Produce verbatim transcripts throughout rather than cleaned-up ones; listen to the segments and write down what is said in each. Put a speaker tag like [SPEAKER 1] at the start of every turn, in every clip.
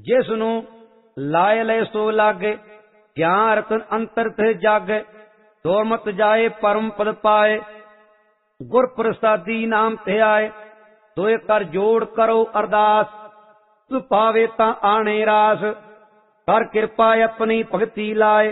[SPEAKER 1] जिसनु लाए लय सो लागे, ज्ञान रतन अंतर थे जागे, दोमत जाए परम पद पाए, गुर प्रसादी नाम ते आए, दोए कर जोड़ करो अरदास, तु पावे ता आने रास, कर कृपा अपनी भगती लाए,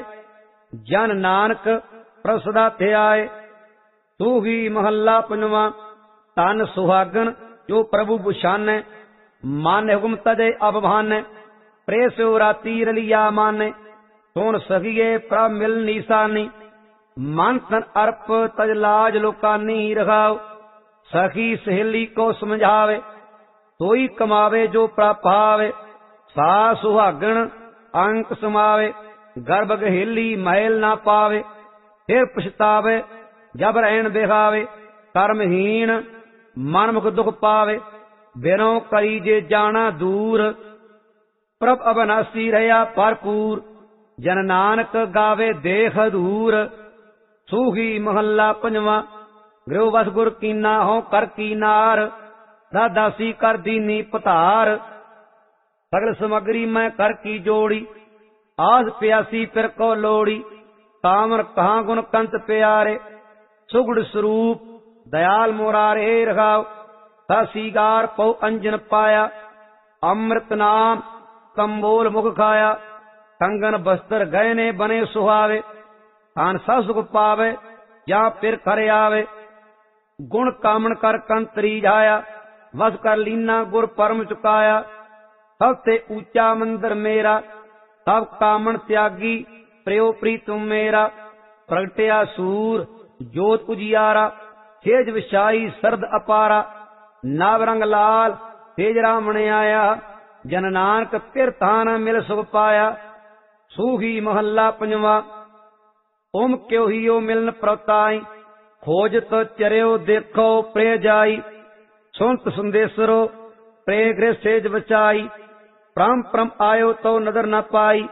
[SPEAKER 1] जन नानक प्रसदा थे आए। तू ही महला पंजवा। तन सुहागन जो प्रभु बुशाने, मान हुक्म तजे अबभाने, प्रेसो राती रलिया माने, सोन सखिए प्रभ मिल निशानी, मन तन अर्प तज लाज लोकानी रखाओ, सखी सहेली को समझावे, तोई कमावे जो प्रापावे, सा सुहागन अंक समावे, गर्भ गहेली महल ना पावे, फिर पछतावे जब रहन बेखावे, कर्महीन मन मुख दुख पावे, बिनो करी जे जाना दूर, प्रभ अबनासी रहा भरपूर, जन नानक गावे देख दूर। सूही महला पंजवा। गृह बस गुर कीना हो कर कीनार, दासी कर दीनी पतार, सगल समग्री मैं कर की जोड़ी, आस प्यासी फिर को लोड़ी, कामर कहा गुण कंत प्यारे, सुगुड़ स्वरूप दयाल मोरारे रखाओ, सीगार पौ अंजन पाया, अमृत नाम कंबोल मुख खाया, कंगन बस्तर गहने बने सुहावे, खान सा सुख पावे या फिर खरे आवे, गुण कामन कर कंतरी जाया, वस कर लीना गुर परम चुकाया, सबसे ऊंचा मंदिर मेरा, सब कामन त्यागी प्रियो प्रीतम मेरा, प्रगटिया सूर जोत उजियारा, तेज विशाई सरद अपारा, नाव रंग लाल तेज रामण आया, जन नानक फिर तान मिल सुख पाया। सूही महला पंजवा। ओम क्यों ही ओ मिलन प्रताई, खोज तो चरियो देखो प्रे जाई, सुनत संदेसरो प्रे गृह सेज बचाई, परम परम आयो तो नदर न पाई,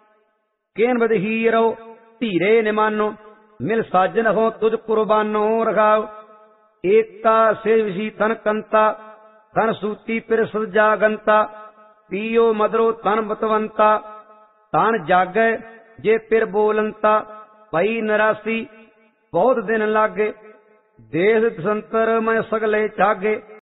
[SPEAKER 1] केन बद हीरो धीरे निमानो, मिल साजन हो तुझ कुर्बानो रखाओ, एकता से विशी तन कंता, तन सूती पिर जागंता, पियो मदरो तन बतवंता, तन जागे जे पिर बोलंता, पई नरासी बहुत दिन लागे, देश संतर मैं सगले चागे।